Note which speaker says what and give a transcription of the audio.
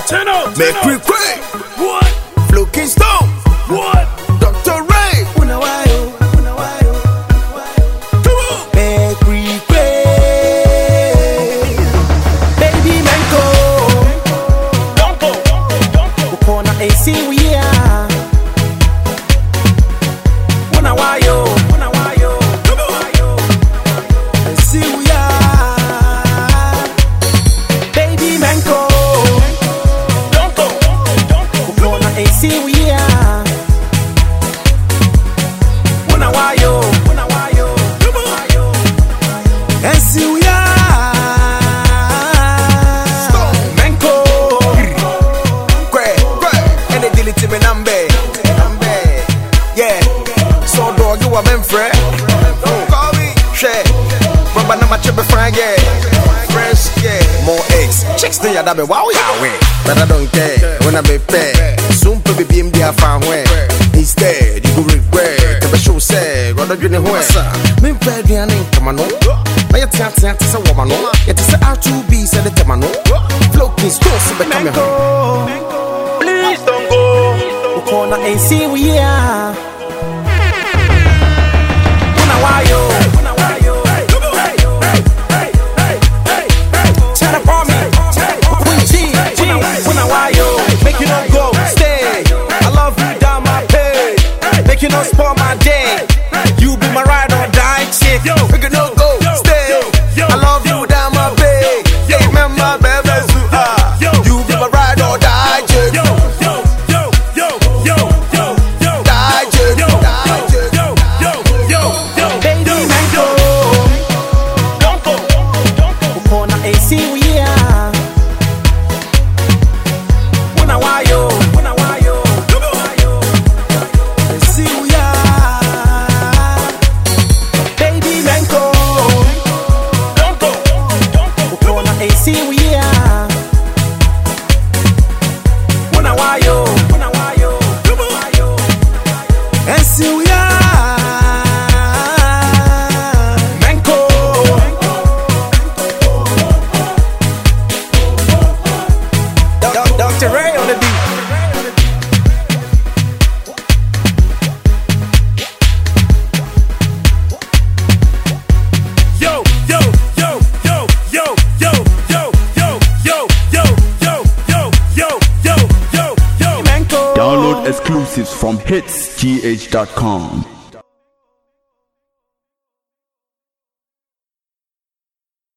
Speaker 1: Make we quick.
Speaker 2: What?
Speaker 1: Flo Kingston.
Speaker 2: What?
Speaker 1: Dr. Ray. Come on. Make we quick. Baby Manko. Ukona AC we are. Wanna why yo? AC we are. Baby Manko. Ukona AC we are. Wanna why yo? AC we are. Manko. And they delete me number. Yeah. So dog you a man friend. Call me. Share. But na my chip friend, yeah. Fresh, yeah. More eggs. Chicks think that be wow yeah way. But I don't care when I be fair. Soon to be beam there fan where. Instead you go regret. The show say God don't know who. Me bad yan come on. My tat is a woman. It is R2B said the temano. Flo Kingston so become
Speaker 2: Please don't go.
Speaker 1: Ukona AC we are. Wanna why yo? Chat up on me. Queen G. Wanna why yo? Make you not go, stay. I love you down my pay. Make you not spoil my day. You be my ride or die chick. Make you not go, stay. I love you down my pay. Yeah, remember baby you be my ride or die chick. AC we are. Wanna why yo? AC we are. Baby Manko. Wanna AC we are. Wanna why yo? AC we are. Dr. Ray on the beat.
Speaker 3: Download exclusives from hitsgh.com.